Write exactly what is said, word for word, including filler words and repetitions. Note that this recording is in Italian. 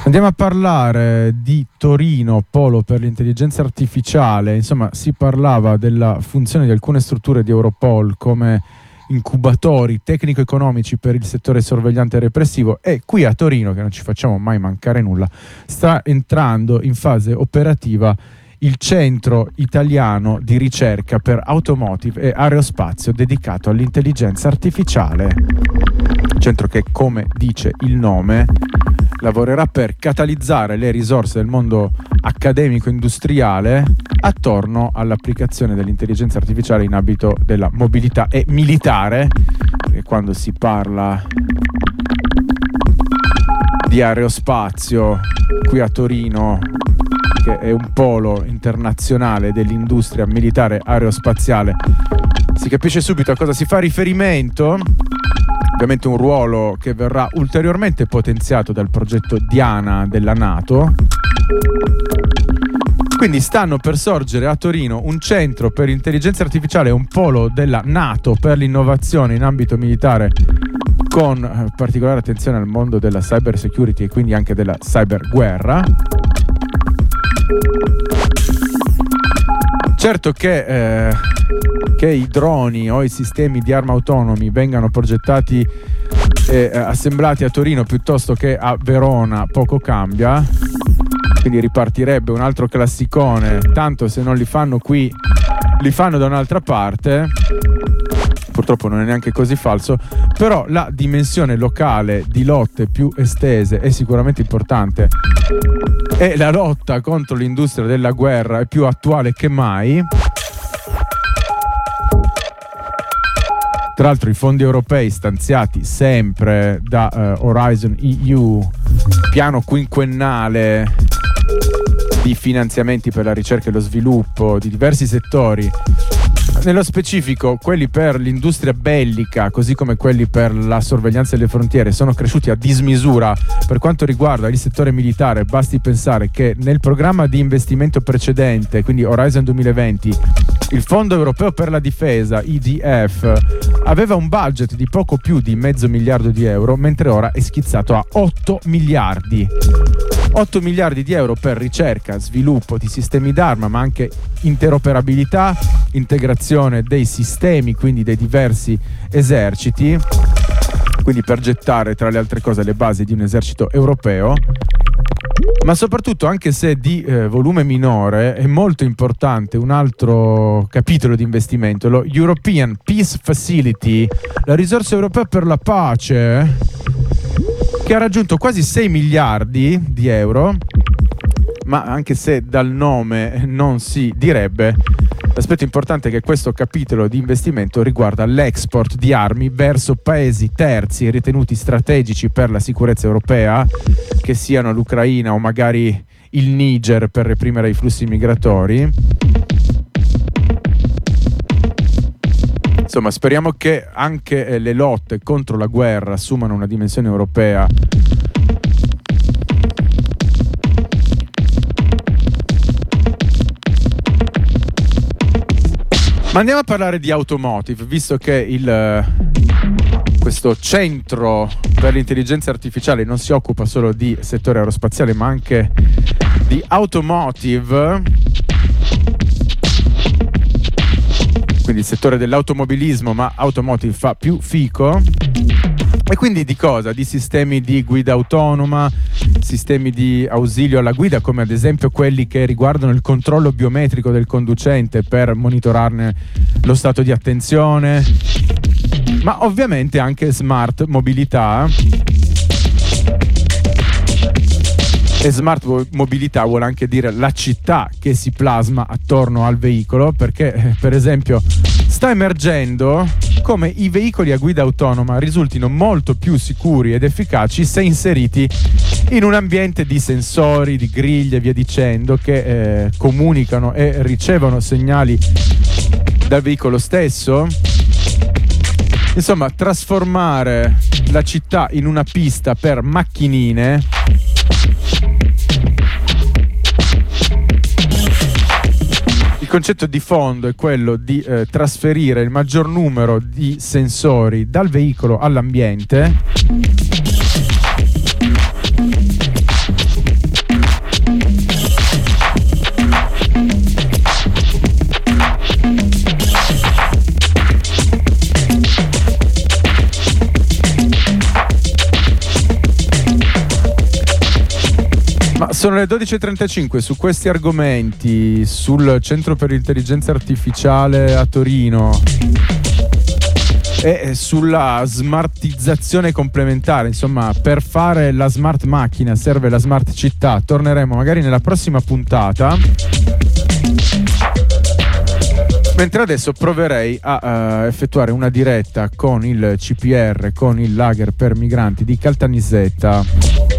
Andiamo a parlare di Torino, polo per l'intelligenza artificiale. Insomma, si parlava della funzione di alcune strutture di Europol come incubatori tecnico-economici per il settore sorvegliante e repressivo, e qui a Torino, che non ci facciamo mai mancare nulla, sta entrando in fase operativa il centro italiano di ricerca per automotive e aerospazio dedicato all'intelligenza artificiale. Centro che, come dice il nome, lavorerà per catalizzare le risorse del mondo accademico-industriale attorno all'applicazione dell'intelligenza artificiale in ambito della mobilità e militare, perché quando si parla di aerospazio qui a Torino, che è un polo internazionale dell'industria militare aerospaziale, si capisce subito a cosa si fa riferimento. Ovviamente un ruolo che verrà ulteriormente potenziato dal progetto Diana della NATO. Quindi stanno per sorgere a Torino un centro per intelligenza artificiale, un polo della NATO per l'innovazione in ambito militare, con particolare attenzione al mondo della cyber security e quindi anche della cyberguerra. Certo che, eh, che i droni o i sistemi di arma autonomi vengano progettati e eh, assemblati a Torino piuttosto che a Verona poco cambia, quindi ripartirebbe un altro classicone, tanto se non li fanno qui li fanno da un'altra parte. Purtroppo non è neanche così falso, però la dimensione locale di lotte più estese è sicuramente importante, e la lotta contro l'industria della guerra è più attuale che mai. Tra l'altro i fondi europei stanziati sempre da uh, Horizon E U, piano quinquennale di finanziamenti per la ricerca e lo sviluppo di diversi settori, nello specifico quelli per l'industria bellica, così come quelli per la sorveglianza delle frontiere, sono cresciuti a dismisura. Per quanto riguarda il settore militare, basti pensare che nel programma di investimento precedente, quindi Horizon duemilaventi, il Fondo Europeo per la Difesa, E D F, aveva un budget di poco più di mezzo miliardo di euro, mentre ora è schizzato a otto miliardi. otto miliardi di euro per ricerca, sviluppo di sistemi d'arma, ma anche interoperabilità, integrazione dei sistemi, quindi dei diversi eserciti, quindi per gettare tra le altre cose le basi di un esercito europeo. Ma soprattutto, anche se di eh, volume minore, è molto importante un altro capitolo di investimento, lo European Peace Facility, la risorsa europea per la pace, che ha raggiunto quasi sei miliardi di euro, ma anche se dal nome non si direbbe, l'aspetto importante è che questo capitolo di investimento riguarda l'export di armi verso paesi terzi ritenuti strategici per la sicurezza europea, che siano l'Ucraina o magari il Niger per reprimere i flussi migratori. Insomma, speriamo che anche le lotte contro la guerra assumano una dimensione europea. Ma andiamo a parlare di automotive, visto che il, questo centro per l'intelligenza artificiale non si occupa solo di settore aerospaziale, ma anche di automotive. Quindi il settore dell'automobilismo, ma automotive fa più fico. E quindi di cosa? Di sistemi di guida autonoma, sistemi di ausilio alla guida, come ad esempio quelli che riguardano il controllo biometrico del conducente per monitorarne lo stato di attenzione, ma ovviamente anche smart mobilità. E smart mobilità vuole anche dire la città che si plasma attorno al veicolo, perché per esempio sta emergendo come i veicoli a guida autonoma risultino molto più sicuri ed efficaci se inseriti in un ambiente di sensori, di griglie e via dicendo, che eh, comunicano e ricevono segnali dal veicolo stesso. Insomma, trasformare la città in una pista per macchinine Il concetto di fondo è quello di eh, trasferire il maggior numero di sensori dal veicolo all'ambiente Sono le dodici e trentacinque. Su questi argomenti, sul Centro per l'Intelligenza Artificiale a Torino e sulla smartizzazione complementare, insomma, per fare la smart macchina serve la smart città, torneremo magari nella prossima puntata. Mentre adesso proverei a uh, effettuare una diretta con il C P R, con il lager per migranti di Caltanissetta.